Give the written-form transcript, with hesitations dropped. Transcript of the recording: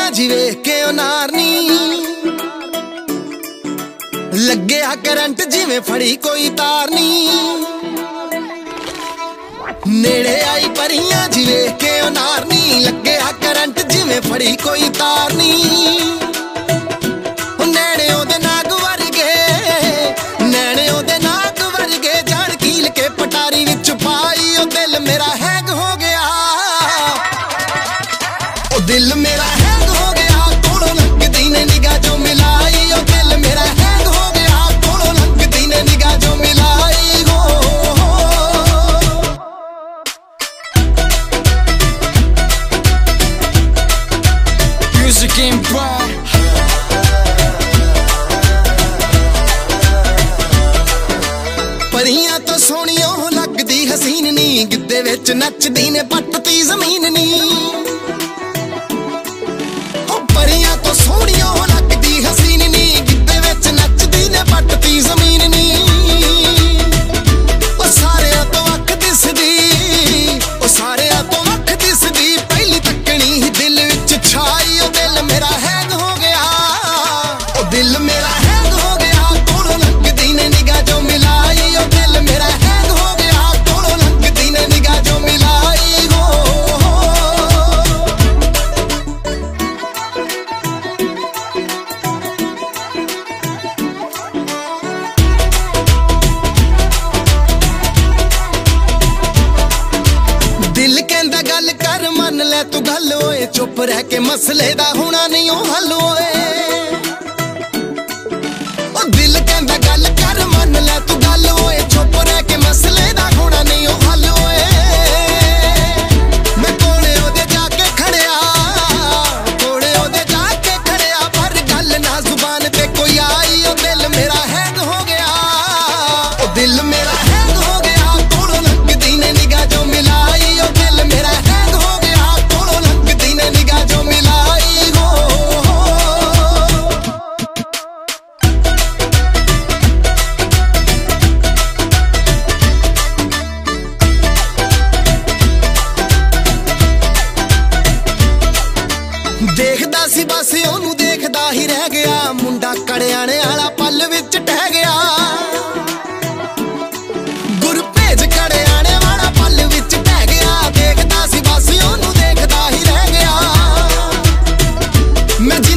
ਪਰੀਆਂ ਜੀ ਵੇਖ ਕੇ ਉਹ ਨਾਰਨੀ ਲੱਗਿਆ ਕਰੰਟ ਜਿਵੇਂ ਫੜੀ ਕੋਈ ਤਾਰ ਨੀ ਨੇੜੇ ਆਈ ਪਰੀਆਂ ਜੀ ਵੇਖ ਕੇ ਉਹ ਨਾਰਨੀ ਲੱਗਿਆ ਕਰੰਟ ਜਿਵੇਂ ਫੜੀ ਕੋਈ ਤਾਰ ਨੀ ਨੈਣੇ ਉਹਦੇ ਨਾਗ ਵਰਗੇ ਜਾਣ ਕੀਲ ਕੇ ਪਟਾਰੀ ਵਿੱਚ ਪਾਈ ਉਹ ਦਿਲ ਮੇਰਾ ਹੈਗ ਹੋ ਗਿਆ ਉਹ ਦਿਲ ਮੇਰਾ ਹੈਗ ਹੋ ਗਿਆ ਕੋਲੋਂ ਲੰਘਦੀ ਨੇ ਨਿਗਾਹ ਜੋ ਮਿਲਾਈ ਉਹ ਦਿਲ ਮੇਰਾ ਹੈਗ ਹੋ ਗਿਆ ਕੋਲੋਂ ਲੰਘਦੀ ਨੇ ਨਿਗਾਹ ਜੋ ਮਿਲਾਈ ਹੋ Music Empire ਪਰੀਆਂ ਤੋਂ ਸੋਹਣੀਆਂ ਲੱਗਦੀ ਹਸੀਨ ਨੀ ਗਿੱਧੇ ਵਿੱਚ ਨੱਚਦੀ ਨੇ ਪੱਟਤੀ ਜ਼ਮੀਨ ਨੀ ਉਹ ਪਰੀਆਂ ਤੋਂ ਸੋਹਣੀਆਂ ਲੱਗਦੀ ਹਸੀਨ ਨੀ ਗਿੱਧੇ ਵਿੱਚ ਨੱਚਦੀ ਨੇ ਪੱਟਤੀ ਜ਼ਮੀਨ ਨੀ ਉਹ ਸਾਰਿਆਂ ਤੋਂ ਅੱਖ ਦਿਸਦੀ ਉਹ ਸਾਰਿਆਂ ਤੋਂ ਅੱਖ ਦਿਸਦੀ ਪਹਿਲੀ ਤੱਕਣੀ ਹੀ ਦਿਲ ਵਿੱਚ ਛਾਈ ਉਹ ਦਿਲ ਮੇਰਾ ਹੈਗ ਹੋ ਗਿਆ ਉਹ ਦਿਲ ਮੇਰਾ ਹੈਗ ਹੋ ਗਿਆ ਕੋਲੋਂ ਲੰਘਦੀ ਨੇ ਨਿਗਾਹ ਜੋ ਮਿਲਾਈ ਉਹ ਦਿਲ ਮੇਰਾ ਹੈਗ ਹੋ ਗਿਆ ਕੋਲੋਂ ਲੰਘਦੀ ਨੇ ਨਿਗਾਹ ਜੋ ਮਿਲਾਈ ਹੋ ਦਿਲ ਕਹਿੰਦਾ ਗੱਲ ਕਰ ਮੰਨ ਲੈ ਤੂੰ ਗੱਲ ਓਏ ਚੁੱਪ ਰਹਿ ਕੇ ਮਸਲੇ ਦਾ ਹੋਣਾ ਨਹੀਂ ਉਹ ਹੱਲ ਓਏ ਉਹ ਦਿਲ ਕਹਿੰਦਾ ਗੱਲ ਕਰ ਮੰਨ ਲੈ ਤੂੰ ਗੱਲ ਓਏ ਚੁੱਪ ਰਹਿ ਕੇ ਮਸਲੇ ਦਾ ਹੋਣਾ ਨਹੀਂ ਉਹ ਹੱਲ ਓਏ ਮੈਂ ਕੋਲੇ ਉਹਦੇ ਜਾ ਕੇ ਖੜਿਆ ਪਰ ਗੱਲ ਨਾ ਜ਼ੁਬਾਨ ਤੇ ਕੋਈ ਆਈ ਉਹ ਦਿਲ ਮੇਰਾ ਹੈਗ ਹੋ ਗਿਆ ਉਹ ਦਿਲ ਮੇਰਾ ਹੈਗ ਹੋ ਗਿਆ ਕੋਲੋਂ ਲੰਘਦੀ ਨੇ ਨਿਗਾਹ ਜੋ ਮਿਲਾਈ ਉਹ ਦਿਲ ਮੇਰਾ ਹੈਗ ਹੋ ਗਿਆ ਕੋਲੋਂ ਲੰਘਦੀ ਨੇ ਨਿਗਾਹ ਜੋ ਮਿਲਾਈ ਹੋ ਦੇਖਦਾ ਸੀ ਬਸ ਉਹਨੂੰ ਦੇਖਦਾ ਹੀ ਰਹਿ ਗਿਆ ਮੁੰਡਾ ਕੜਿਆਣੇ ਵਾਲਾ ਪੱਲ ਵਿੱਚ ਟਹਿ ਗਿਆ ਗੁਰਭੇਜ ਕੜਿਆਣੇ ਵਾਲਾ ਪੱਲ ਵਿੱਚ ਟਹਿ ਗਿਆ ਦੇਖਦਾ ਸੀ ਬਸ ਉਹਨੂੰ ਦੇਖਦਾ ਹੀ ਰਹਿ ਗਿਆ ਮੈਂ